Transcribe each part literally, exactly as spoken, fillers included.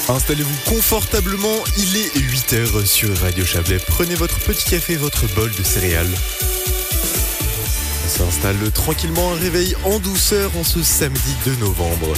Installez-vous confortablement, il est huit heures sur Radio Chablais. Prenez votre petit café, votre bol de céréales. On s'installe tranquillement, un réveil en douceur en ce samedi deux novembre.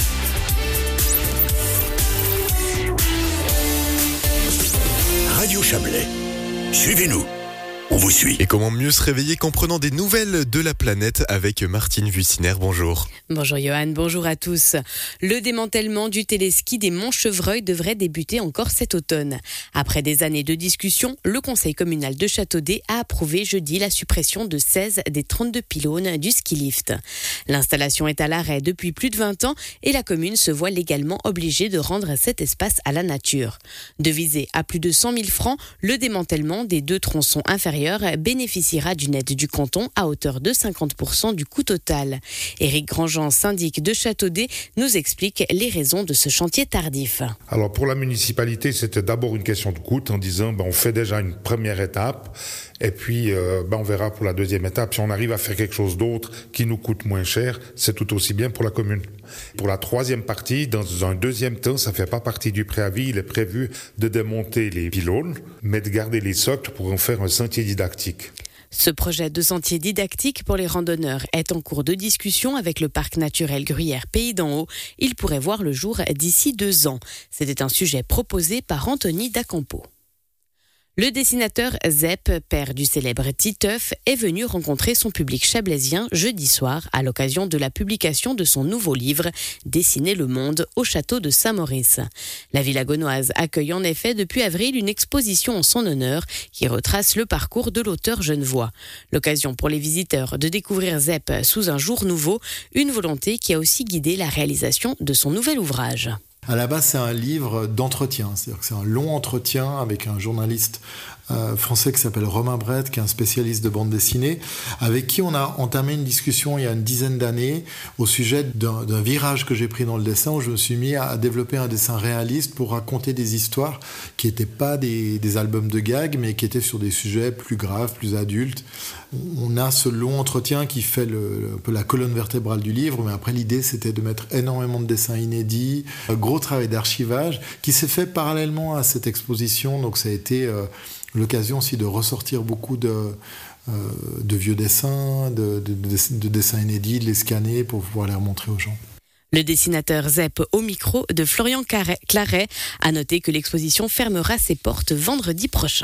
Radio Chablais, suivez-nous, on vous suit. Et comment mieux se réveiller qu'en prenant des nouvelles de la planète avec Martine Vuciner, bonjour. Bonjour Johan, bonjour à tous. Le démantèlement du téléski des Montchevreuil devrait débuter encore cet automne. Après des années de discussion, le conseil communal de Châteaudet a approuvé jeudi la suppression de seize des trente-deux pylônes du ski lift. L'installation est à l'arrêt depuis plus de vingt ans et la commune se voit légalement obligée de rendre cet espace à la nature. Devisé à plus de cent mille francs, le démantèlement des deux tronçons inférieurs bénéficiera d'une aide du canton à hauteur de cinquante pour cent du coût total. Éric Grandjean, syndic de Châteaudet, nous explique les raisons de ce chantier tardif. Alors pour la municipalité, c'était d'abord une question de coût en disant ben, on fait déjà une première étape et puis euh, ben, on verra pour la deuxième étape. Si on arrive à faire quelque chose d'autre qui nous coûte moins cher, c'est tout aussi bien pour la commune. Pour la troisième partie, dans un deuxième temps, ça ne fait pas partie du préavis, il est prévu de démonter les pylônes, mais de garder les socles pour en faire un sentier didactique. Ce projet de sentier didactique pour les randonneurs est en cours de discussion avec le parc naturel Gruyère Pays d'en Haut. Il pourrait voir le jour d'ici deux ans. C'était un sujet proposé par Anthony Dacampo. Le dessinateur Zep, père du célèbre Titeuf, est venu rencontrer son public chablaisien jeudi soir à l'occasion de la publication de son nouveau livre « Dessiner le monde » au château de Saint-Maurice. La Villa Gaunoise accueille en effet depuis avril une exposition en son honneur qui retrace le parcours de l'auteur genevois. L'occasion pour les visiteurs de découvrir Zep sous un jour nouveau, une volonté qui a aussi guidé la réalisation de son nouvel ouvrage. À la base, c'est un livre d'entretien, c'est-à-dire que c'est un long entretien avec un journaliste euh, français qui s'appelle Romain Brett, qui est un spécialiste de bande dessinée, avec qui on a entamé une discussion il y a une dizaine d'années au sujet d'un, d'un virage que j'ai pris dans le dessin, où je me suis mis à développer un dessin réaliste pour raconter des histoires qui n'étaient pas des, des albums de gags, mais qui étaient sur des sujets plus graves, plus adultes. On a ce long entretien qui fait le, un peu la colonne vertébrale du livre, mais après l'idée c'était de mettre énormément de dessins inédits, un gros travail d'archivage qui s'est fait parallèlement à cette exposition, donc ça a été euh, l'occasion aussi de ressortir beaucoup de, euh, de vieux dessins, de, de, de, de dessins inédits, de les scanner pour pouvoir les remontrer aux gens. Le dessinateur Zep au micro de Florian Claret a noté que l'exposition fermera ses portes vendredi prochain.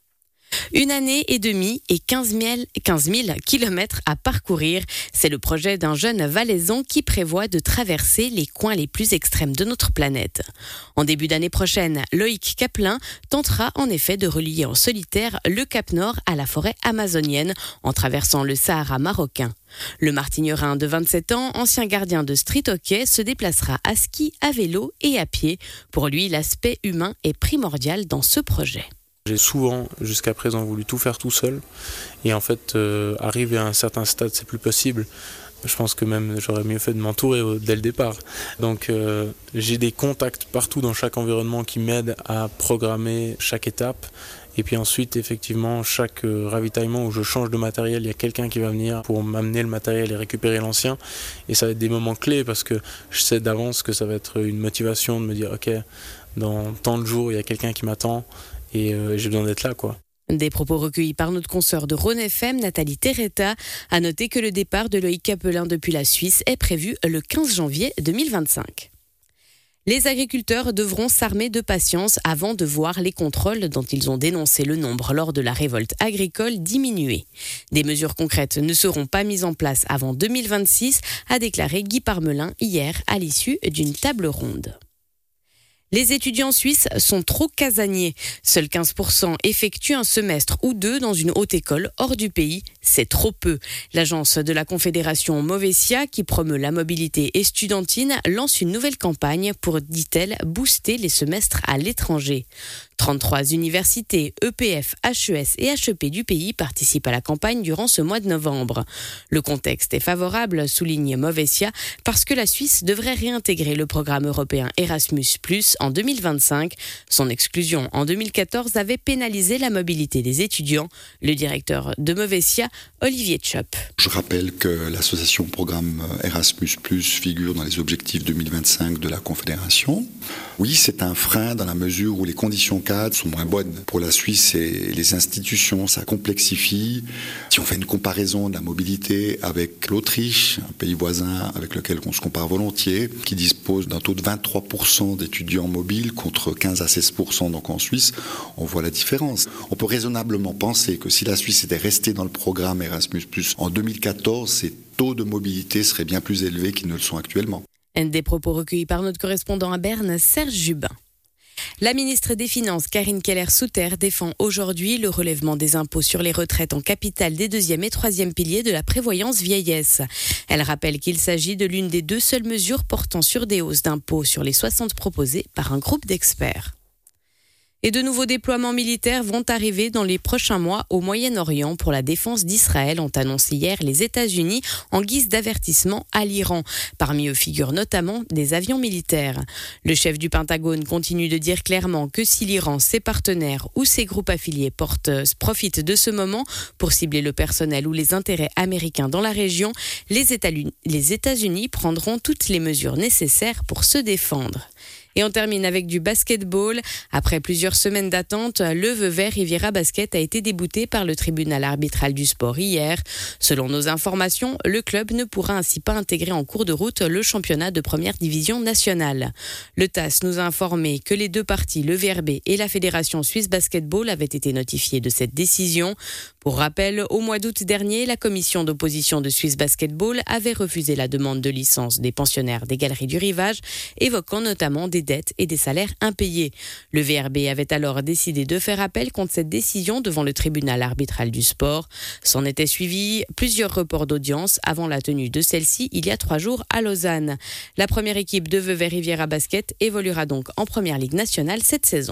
Une année et demie et quinze mille kilomètres à parcourir. C'est le projet d'un jeune valaisan qui prévoit de traverser les coins les plus extrêmes de notre planète. En début d'année prochaine, Loïc Caplin tentera en effet de relier en solitaire le Cap Nord à la forêt amazonienne en traversant le Sahara marocain. Le Martignerin de vingt-sept ans, ancien gardien de street hockey, se déplacera à ski, à vélo et à pied. Pour lui, l'aspect humain est primordial dans ce projet. J'ai souvent, jusqu'à présent, voulu tout faire tout seul. Et en fait, euh, arriver à un certain stade, c'est plus possible. Je pense que même j'aurais mieux fait de m'entourer dès le départ. Donc euh, j'ai des contacts partout dans chaque environnement qui m'aident à programmer chaque étape. Et puis ensuite, effectivement, chaque euh, ravitaillement où je change de matériel, il y a quelqu'un qui va venir pour m'amener le matériel et récupérer l'ancien. Et ça va être des moments clés parce que je sais d'avance que ça va être une motivation de me dire « Ok, dans tant de jours, il y a quelqu'un qui m'attend. » Et euh, j'ai besoin d'être là, quoi. Des propos recueillis par notre consoeur de Rhône F M, Nathalie Terretta, a noté que le départ de Loïc Capelin depuis la Suisse est prévu le quinze janvier deux mille vingt-cinq. Les agriculteurs devront s'armer de patience avant de voir les contrôles dont ils ont dénoncé le nombre lors de la révolte agricole diminuer. Des mesures concrètes ne seront pas mises en place avant deux mille vingt-six, a déclaré Guy Parmelin hier à l'issue d'une table ronde. Les étudiants suisses sont trop casaniers. Seuls quinze pour cent effectuent un semestre ou deux dans une haute école hors du pays. C'est trop peu. L'agence de la Confédération Movesia, qui promeut la mobilité estudiantine, lance une nouvelle campagne pour, dit-elle, booster les semestres à l'étranger. trente-trois universités, E P F, H E S et H E P du pays participent à la campagne durant ce mois de novembre. Le contexte est favorable, souligne Movesia, parce que la Suisse devrait réintégrer le programme européen Erasmus plus, en deux mille vingt-cinq. Son exclusion en deux mille quatorze avait pénalisé la mobilité des étudiants. Le directeur de Movesia, Olivier Tchop. Je rappelle que l'association programme Erasmus plus, figure dans les objectifs deux mille vingt-cinq de la Confédération. Oui, c'est un frein dans la mesure où les conditions cadres sont moins bonnes. Pour la Suisse et les institutions, ça complexifie. Si on fait une comparaison de la mobilité avec l'Autriche, un pays voisin avec lequel on se compare volontiers, qui dispose d'un taux de vingt-trois pour cent d'étudiants mobiles contre quinze à seize pour cent donc en Suisse, on voit la différence. On peut raisonnablement penser que si la Suisse était restée dans le programme Erasmus plus, en deux mille quatorze, ses taux de mobilité seraient bien plus élevés qu'ils ne le sont actuellement. Un des propos recueillis par notre correspondant à Berne, Serge Jubin. La ministre des Finances, Karine Keller-Souter, défend aujourd'hui le relèvement des impôts sur les retraites en capital des deuxième et troisième piliers de la prévoyance vieillesse. Elle rappelle qu'il s'agit de l'une des deux seules mesures portant sur des hausses d'impôts sur les soixante proposées par un groupe d'experts. Et de nouveaux déploiements militaires vont arriver dans les prochains mois au Moyen-Orient pour la défense d'Israël, ont annoncé hier les États-Unis en guise d'avertissement à l'Iran. Parmi eux figurent notamment des avions militaires. Le chef du Pentagone continue de dire clairement que si l'Iran, ses partenaires ou ses groupes affiliés portent, profitent de ce moment pour cibler le personnel ou les intérêts américains dans la région, les États-Unis, les États-Unis prendront toutes les mesures nécessaires pour se défendre. Et on termine avec du basketball. Après plusieurs semaines d'attente, le Vevey Riviera Basket a été débouté par le tribunal arbitral du sport hier. Selon nos informations, le club ne pourra ainsi pas intégrer en cours de route le championnat de première division nationale. Le T A S nous a informé que les deux parties, le V R B et la Fédération Suisse Basketball, avaient été notifiés de cette décision. Pour rappel, au mois d'août dernier, la commission d'opposition de Suisse Basketball avait refusé la demande de licence des pensionnaires des Galeries du Rivage, évoquant notamment des dettes et des salaires impayés. Le V R B avait alors décidé de faire appel contre cette décision devant le tribunal arbitral du sport. S'en étaient suivis plusieurs reports d'audience avant la tenue de celle-ci il y a trois jours à Lausanne. La première équipe de Vevey Riviera Basket évoluera donc en première ligue nationale cette saison.